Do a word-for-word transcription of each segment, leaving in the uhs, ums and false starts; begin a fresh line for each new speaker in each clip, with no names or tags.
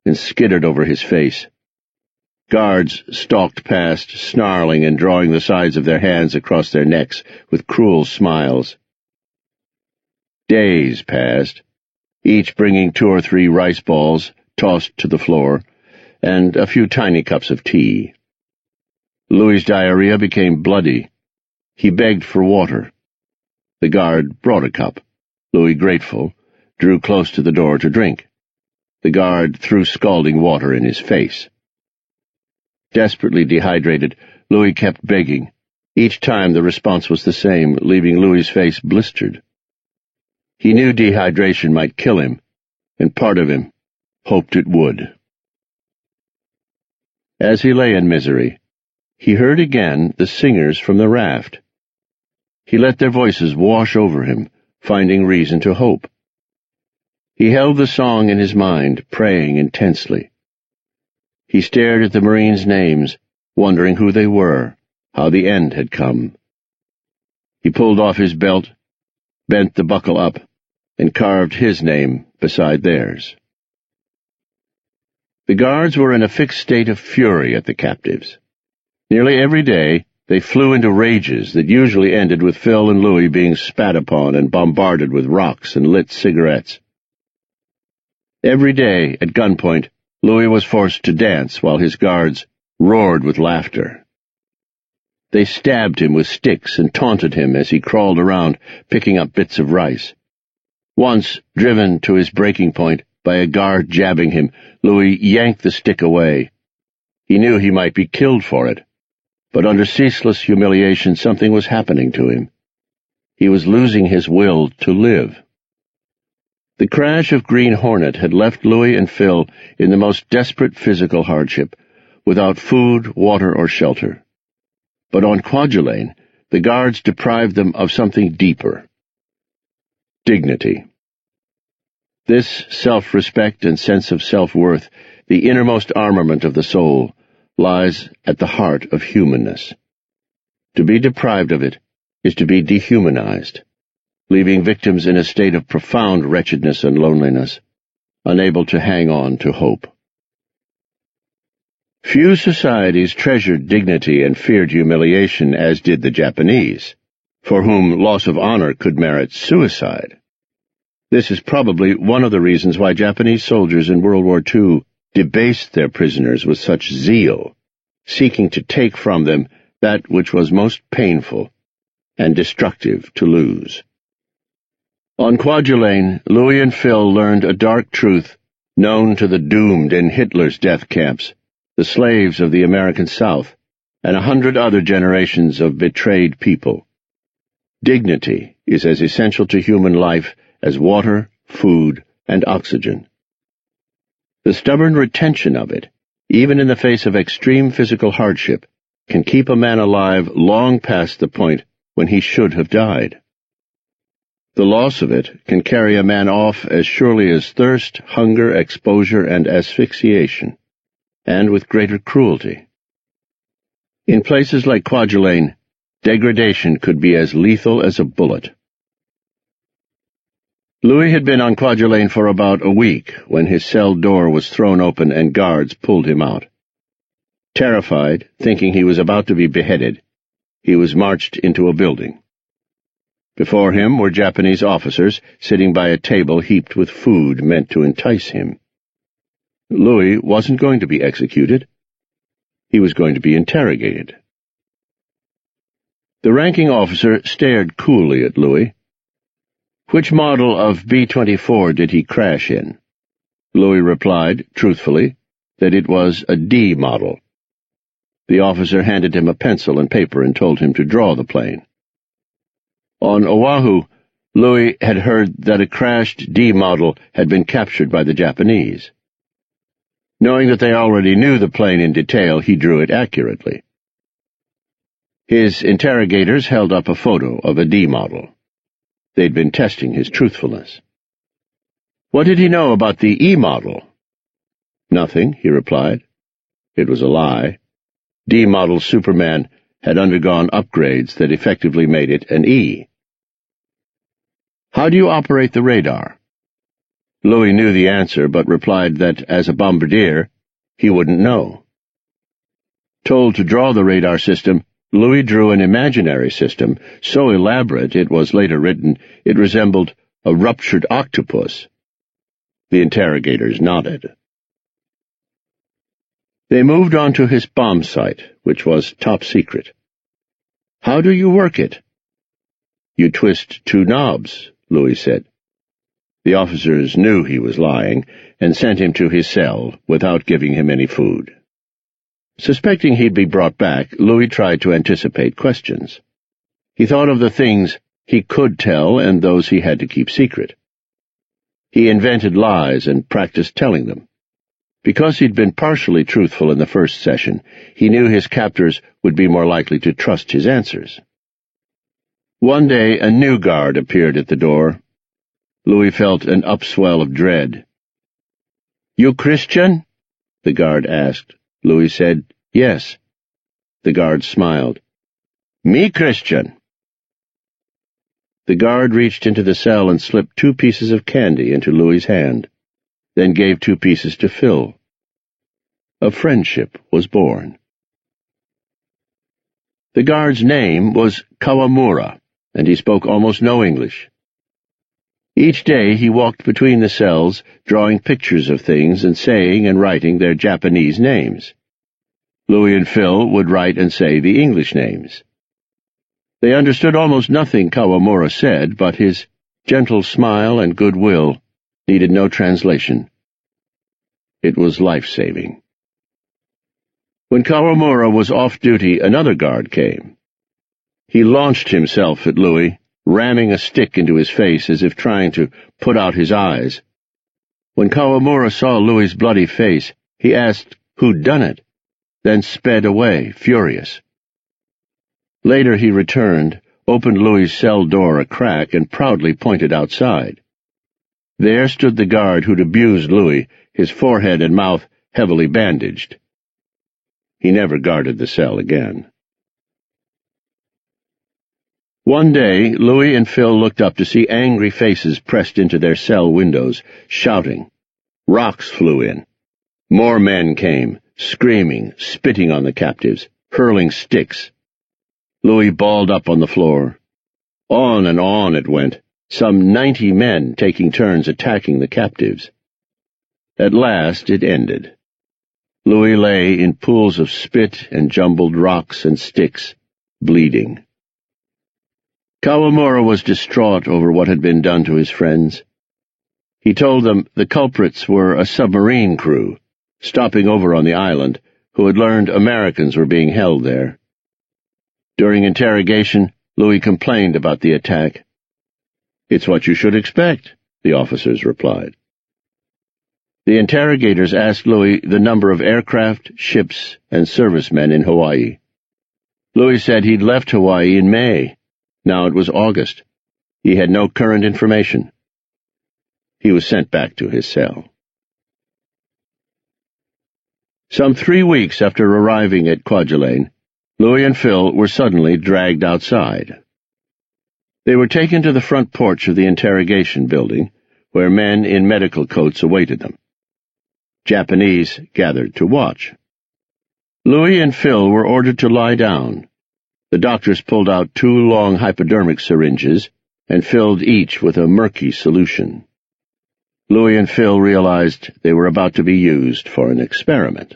and skidded over his face. Guards stalked past, snarling and drawing the sides of their hands across their necks with cruel smiles. Days passed, each bringing two or three rice balls tossed to the floor, and a few tiny cups of tea. Louis's diarrhea became bloody. He begged for water. The guard brought a cup. Louis, grateful, drew close to the door to drink. The guard threw scalding water in his face. Desperately dehydrated, Louis kept begging. Each time the response was the same, leaving Louis's face blistered. He knew dehydration might kill him, and part of him hoped it would. As he lay in misery, he heard again the singers from the raft. He let their voices wash over him, finding reason to hope. He held the song in his mind, praying intensely. He stared at the Marines' names, wondering who they were, how the end had come. He pulled off his belt, bent the buckle up, and carved his name beside theirs. The guards were in a fixed state of fury at the captives. Nearly every day, they flew into rages that usually ended with Phil and Louis being spat upon and bombarded with rocks and lit cigarettes. Every day, at gunpoint, Louis was forced to dance while his guards roared with laughter. They stabbed him with sticks and taunted him as he crawled around, picking up bits of rice. Once, driven to his breaking point by a guard jabbing him, Louis yanked the stick away. He knew he might be killed for it, but under ceaseless humiliation something was happening to him. He was losing his will to live. The crash of Green Hornet had left Louis and Phil in the most desperate physical hardship, without food, water, or shelter. But on Kwajalein, the guards deprived them of something deeper: dignity. This self-respect and sense of self-worth, the innermost armament of the soul, lies at the heart of humanness. To be deprived of it is to be dehumanized, leaving victims in a state of profound wretchedness and loneliness, unable to hang on to hope. Few societies treasured dignity and feared humiliation as did the Japanese, for whom loss of honor could merit suicide. This is probably one of the reasons why Japanese soldiers in World War Two debased their prisoners with such zeal, seeking to take from them that which was most painful and destructive to lose. On Kwajalein, Louis and Phil learned a dark truth known to the doomed in Hitler's death camps, the slaves of the American South, and a hundred other generations of betrayed people. Dignity is as essential to human life as water, food, and oxygen. The stubborn retention of it, even in the face of extreme physical hardship, can keep a man alive long past the point when he should have died. The loss of it can carry a man off as surely as thirst, hunger, exposure, and asphyxiation, and with greater cruelty. In places like Kwajalein, degradation could be as lethal as a bullet. Louis had been on Kwajalein for about a week when his cell door was thrown open and guards pulled him out. Terrified, thinking he was about to be beheaded, he was marched into a building. Before him were Japanese officers sitting by a table heaped with food meant to entice him. Louis wasn't going to be executed. He was going to be interrogated. The ranking officer stared coolly at Louis. Which model of B twenty-four did he crash in? Louis replied, truthfully, that it was a D model. The officer handed him a pencil and paper and told him to draw the plane. On Oahu, Louis had heard that a crashed D model had been captured by the Japanese. Knowing that they already knew the plane in detail, he drew it accurately. His interrogators held up a photo of a D model. They'd been testing his truthfulness. What did he know about the E model? Nothing, he replied. It was a lie. D model Superman had undergone upgrades that effectively made it an E. How do you operate the radar? Louis knew the answer, but replied that, as a bombardier, he wouldn't know. Told to draw the radar system, Louis drew an imaginary system, so elaborate, it was later written, it resembled a ruptured octopus. The interrogators nodded. They moved on to his bomb site, which was top secret. "How do you work it?" "You twist two knobs," Louis said. The officers knew he was lying, and sent him to his cell without giving him any food. Suspecting he'd be brought back, Louis tried to anticipate questions. He thought of the things he could tell and those he had to keep secret. He invented lies and practiced telling them. Because he'd been partially truthful in the first session, he knew his captors would be more likely to trust his answers. One day, a new guard appeared at the door. Louis felt an upswell of dread. "You Christian?" the guard asked. Louis said, "Yes." The guard smiled. "Me Christian." The guard reached into the cell and slipped two pieces of candy into Louis's hand, then gave two pieces to Phil. A friendship was born. The guard's name was Kawamura, and he spoke almost no English. Each day he walked between the cells, drawing pictures of things and saying and writing their Japanese names. Louis and Phil would write and say the English names. They understood almost nothing Kawamura said, but his gentle smile and goodwill needed no translation. It was life-saving. When Kawamura was off duty, another guard came. He launched himself at Louis, ramming a stick into his face as if trying to put out his eyes. When Kawamura saw Louis's bloody face, he asked who'd done it, then sped away, furious. Later he returned, opened Louis's cell door a crack, and proudly pointed outside. There stood the guard who'd abused Louis, his forehead and mouth heavily bandaged. He never guarded the cell again. One day, Louis and Phil looked up to see angry faces pressed into their cell windows, shouting. Rocks flew in. More men came, screaming, spitting on the captives, hurling sticks. Louis balled up on the floor. On and on it went, some ninety men taking turns attacking the captives. At last it ended. Louis lay in pools of spit and jumbled rocks and sticks, bleeding. Kawamura was distraught over what had been done to his friends. He told them the culprits were a submarine crew, stopping over on the island, who had learned Americans were being held there. During interrogation, Louis complained about the attack. "It's what you should expect," the officers replied. The interrogators asked Louis the number of aircraft, ships, and servicemen in Hawaii. Louis said he'd left Hawaii in May. Now it was August. He had no current information. He was sent back to his cell. Some three weeks after arriving at Kwajalein, Louis and Phil were suddenly dragged outside. They were taken to the front porch of the interrogation building, where men in medical coats awaited them. Japanese gathered to watch. Louis and Phil were ordered to lie down. The doctors pulled out two long hypodermic syringes and filled each with a murky solution. Louis and Phil realized they were about to be used for an experiment.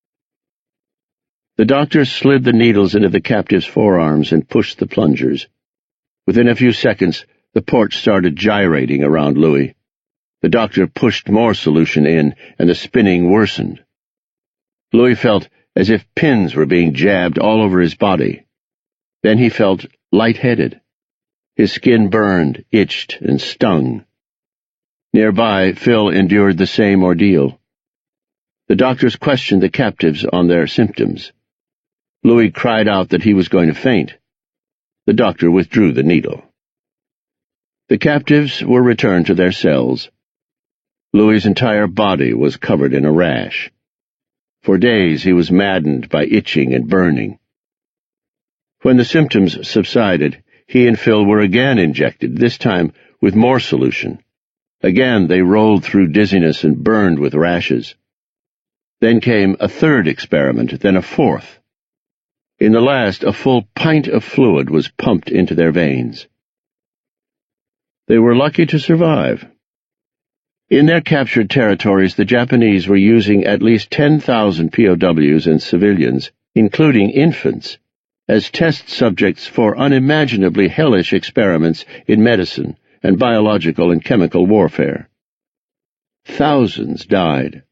The doctors slid the needles into the captive's forearms and pushed the plungers. Within a few seconds, the porch started gyrating around Louis. The doctor pushed more solution in, and the spinning worsened. Louis felt as if pins were being jabbed all over his body. Then he felt lightheaded. His skin burned, itched, and stung. Nearby, Phil endured the same ordeal. The doctors questioned the captives on their symptoms. Louis cried out that he was going to faint. The doctor withdrew the needle. The captives were returned to their cells. Louis's entire body was covered in a rash. For days he was maddened by itching and burning. When the symptoms subsided, he and Phil were again injected, this time with more solution. Again they rolled through dizziness and burned with rashes. Then came a third experiment, then a fourth. In the last, a full pint of fluid was pumped into their veins. They were lucky to survive. In their captured territories, the Japanese were using at least ten thousand P O Ws and civilians, including infants, as test subjects for unimaginably hellish experiments in medicine and biological and chemical warfare. Thousands died.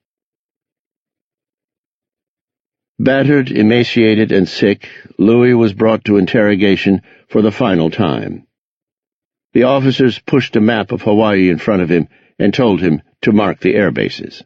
Battered, emaciated, and sick, Louis was brought to interrogation for the final time. The officers pushed a map of Hawaii in front of him and told him to mark the air bases.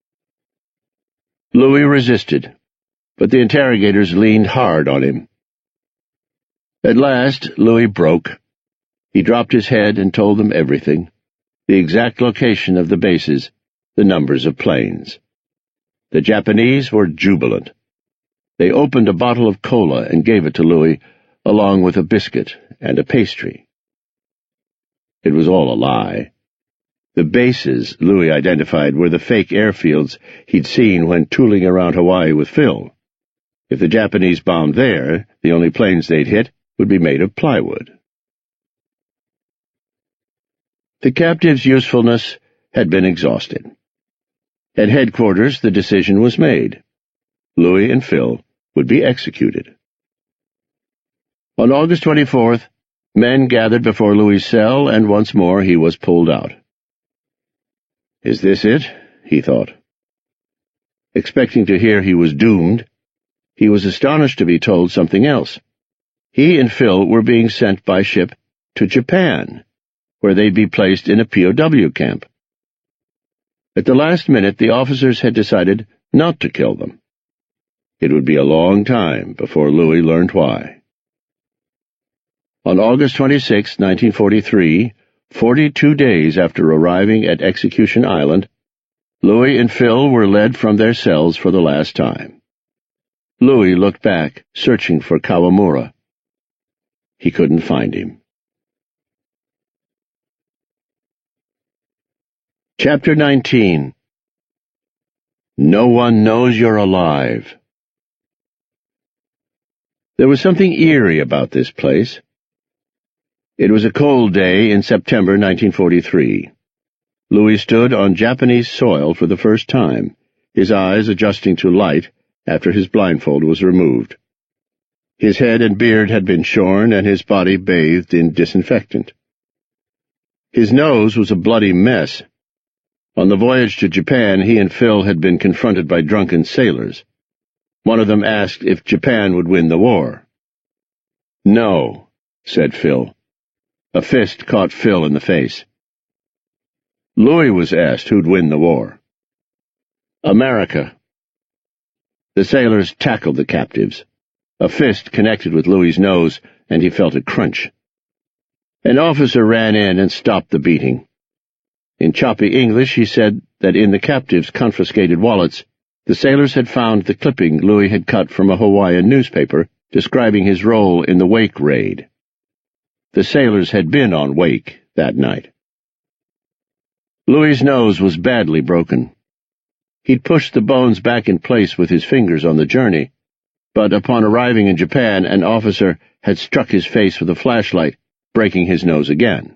Louis resisted, but the interrogators leaned hard on him. At last, Louis broke. He dropped his head and told them everything, the exact location of the bases, the numbers of planes. The Japanese were jubilant. They opened a bottle of cola and gave it to Louis, along with a biscuit and a pastry. It was all a lie. The bases Louis identified were the fake airfields he'd seen when tooling around Hawaii with Phil. If the Japanese bombed there, the only planes they'd hit would be made of plywood. The captives' usefulness had been exhausted. At headquarters, the decision was made. Louis and Phil would be executed. On August twenty-fourth, men gathered before Louis' cell, and once more he was pulled out. Is this it? He thought. Expecting to hear he was doomed, he was astonished to be told something else. He and Phil were being sent by ship to Japan, where they'd be placed in a P O W camp. At the last minute, the officers had decided not to kill them. It would be a long time before Louis learned why. On August twenty-sixth, nineteen forty-three, forty-two days after arriving at Execution Island, Louis and Phil were led from their cells for the last time. Louis looked back, searching for Kawamura. He couldn't find him. Chapter nineteen. No one knows you're alive. There was something eerie about this place. It was a cold day in September nineteen forty-three. Louis stood on Japanese soil for the first time, his eyes adjusting to light after his blindfold was removed. His head and beard had been shorn and his body bathed in disinfectant. His nose was a bloody mess. On the voyage to Japan, he and Phil had been confronted by drunken sailors. One of them asked if Japan would win the war. No, said Phil. A fist caught Phil in the face. Louis was asked who'd win the war. America. The sailors tackled the captives. A fist connected with Louis's nose, and he felt a crunch. An officer ran in and stopped the beating. In choppy English, he said that in the captives' confiscated wallets, the sailors had found the clipping Louis had cut from a Hawaiian newspaper describing his role in the Wake raid. The sailors had been on Wake that night. Louis's nose was badly broken. He'd pushed the bones back in place with his fingers on the journey, but upon arriving in Japan, an officer had struck his face with a flashlight, breaking his nose again.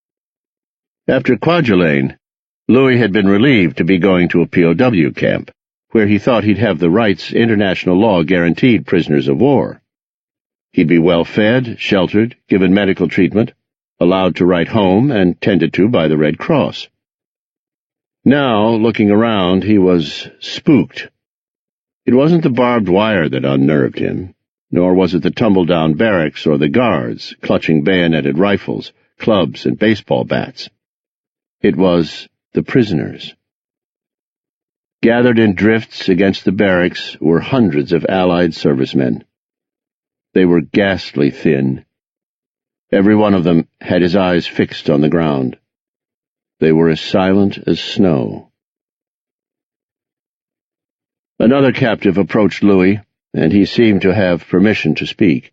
After Kwajalein, Louis had been relieved to be going to a P O W camp, where he thought he'd have the rights international law guaranteed prisoners of war. He'd be well fed, sheltered, given medical treatment, allowed to write home, and tended to by the Red Cross. Now, looking around, he was spooked. It wasn't the barbed wire that unnerved him, nor was it the tumble-down barracks or the guards clutching bayoneted rifles, clubs, and baseball bats. It was the prisoners. Gathered in drifts against the barracks were hundreds of Allied servicemen. They were ghastly thin. Every one of them had his eyes fixed on the ground. They were as silent as snow. Another captive approached Louis, and he seemed to have permission to speak.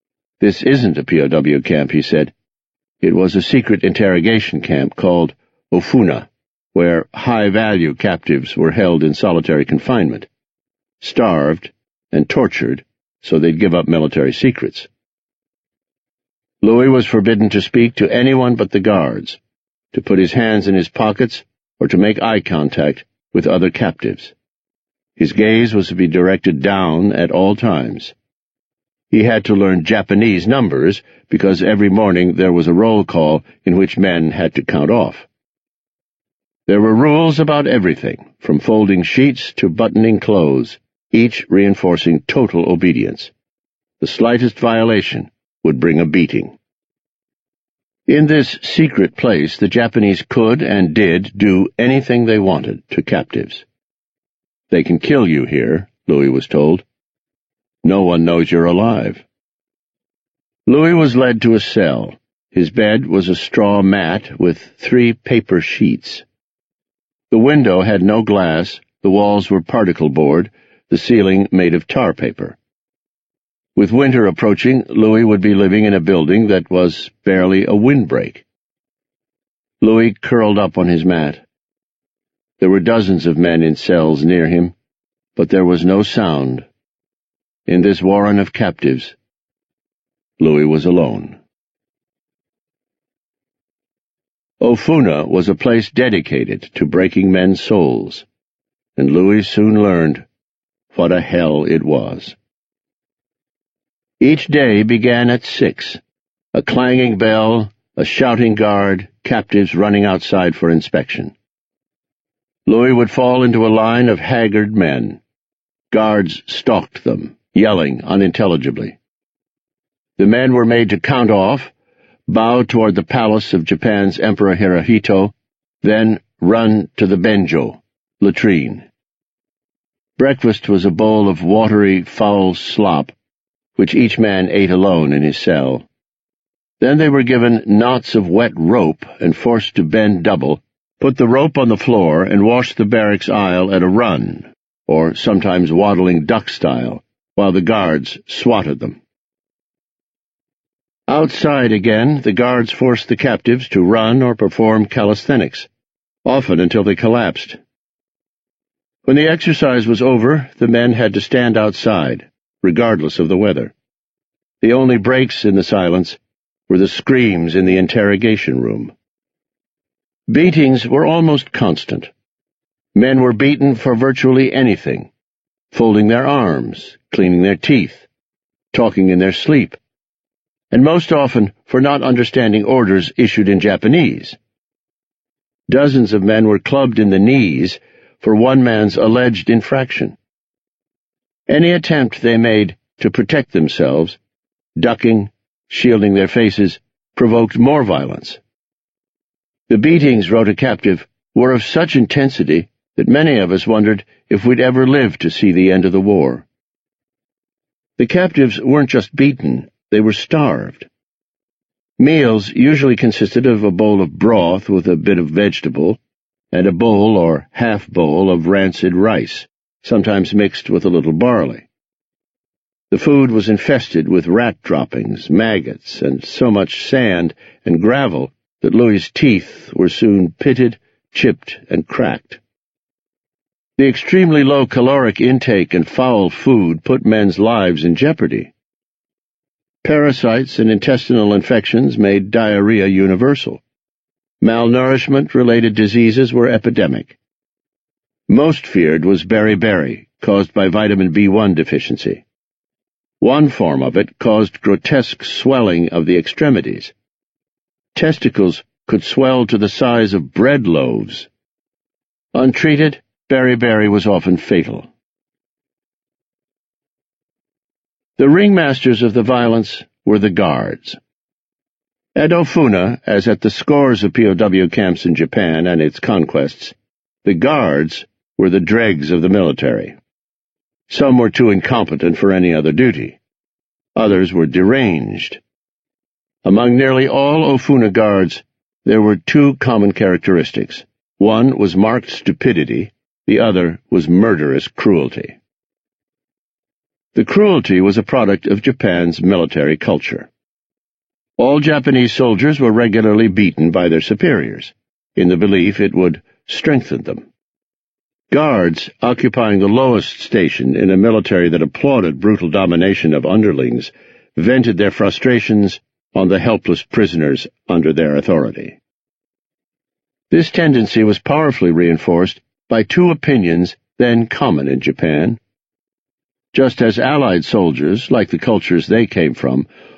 "This isn't a P O W camp," he said. "It was a secret interrogation camp called Ofuna, where high-value captives were held in solitary confinement, starved and tortured so they'd give up military secrets. Louis was forbidden to speak to anyone but the guards, to put his hands in his pockets, or to make eye contact with other captives. His gaze was to be directed down at all times. He had to learn Japanese numbers because every morning there was a roll call in which men had to count off. There were rules about everything, from folding sheets to buttoning clothes, each reinforcing total obedience. The slightest violation would bring a beating. In this secret place, the Japanese could and did do anything they wanted to captives. They can kill you here, Louis was told. No one knows you're alive. Louis was led to a cell. His bed was a straw mat with three paper sheets. The window had no glass, the walls were particle board, the ceiling made of tar paper. With winter approaching, Louis would be living in a building that was barely a windbreak. Louis curled up on his mat. There were dozens of men in cells near him, but there was no sound. In this warren of captives, Louis was alone. Ofuna was a place dedicated to breaking men's souls, and Louis soon learned what a hell it was. Each day began at six, a clanging bell, a shouting guard, captives running outside for inspection. Louis would fall into a line of haggard men. Guards stalked them, yelling unintelligibly. The men were made to count off, bow toward the palace of Japan's Emperor Hirohito, then run to the benjo, latrine. Breakfast was a bowl of watery, foul slop, which each man ate alone in his cell. Then they were given knots of wet rope and forced to bend double, put the rope on the floor, and wash the barracks aisle at a run, or sometimes waddling duck style, while the guards swatted them. Outside again, the guards forced the captives to run or perform calisthenics, often until they collapsed. When the exercise was over, the men had to stand outside, regardless of the weather. The only breaks in the silence were the screams in the interrogation room. Beatings were almost constant. Men were beaten for virtually anything, folding their arms, cleaning their teeth, talking in their sleep, and most often for not understanding orders issued in Japanese. Dozens of men were clubbed in the knees for one man's alleged infraction. Any attempt they made to protect themselves, ducking, shielding their faces, provoked more violence. The beatings, wrote a captive, were of such intensity that many of us wondered if we'd ever live to see the end of the war. The captives weren't just beaten, they were starved. Meals usually consisted of a bowl of broth with a bit of vegetable, and a bowl or half-bowl of rancid rice, sometimes mixed with a little barley. The food was infested with rat droppings, maggots, and so much sand and gravel that Louis's teeth were soon pitted, chipped, and cracked. The extremely low caloric intake and foul food put men's lives in jeopardy. Parasites and intestinal infections made diarrhea universal. Malnourishment-related diseases were epidemic. Most feared was beriberi, caused by vitamin B one deficiency. One form of it caused grotesque swelling of the extremities. Testicles could swell to the size of bread loaves. Untreated, beriberi was often fatal. The ringmasters of the violence were the guards. At Ofuna, as at the scores of P O W camps in Japan and its conquests, the guards were the dregs of the military. Some were too incompetent for any other duty. Others were deranged. Among nearly all Ofuna guards, there were two common characteristics. One was marked stupidity, the other was murderous cruelty. The cruelty was a product of Japan's military culture. All Japanese soldiers were regularly beaten by their superiors. in the belief it would strengthen them. Guards occupying the lowest station in a military that applauded brutal domination of underlings vented their frustrations on the helpless prisoners under their authority. This tendency was powerfully reinforced by two opinions then common in Japan. Just as Allied soldiers, like the cultures they came from,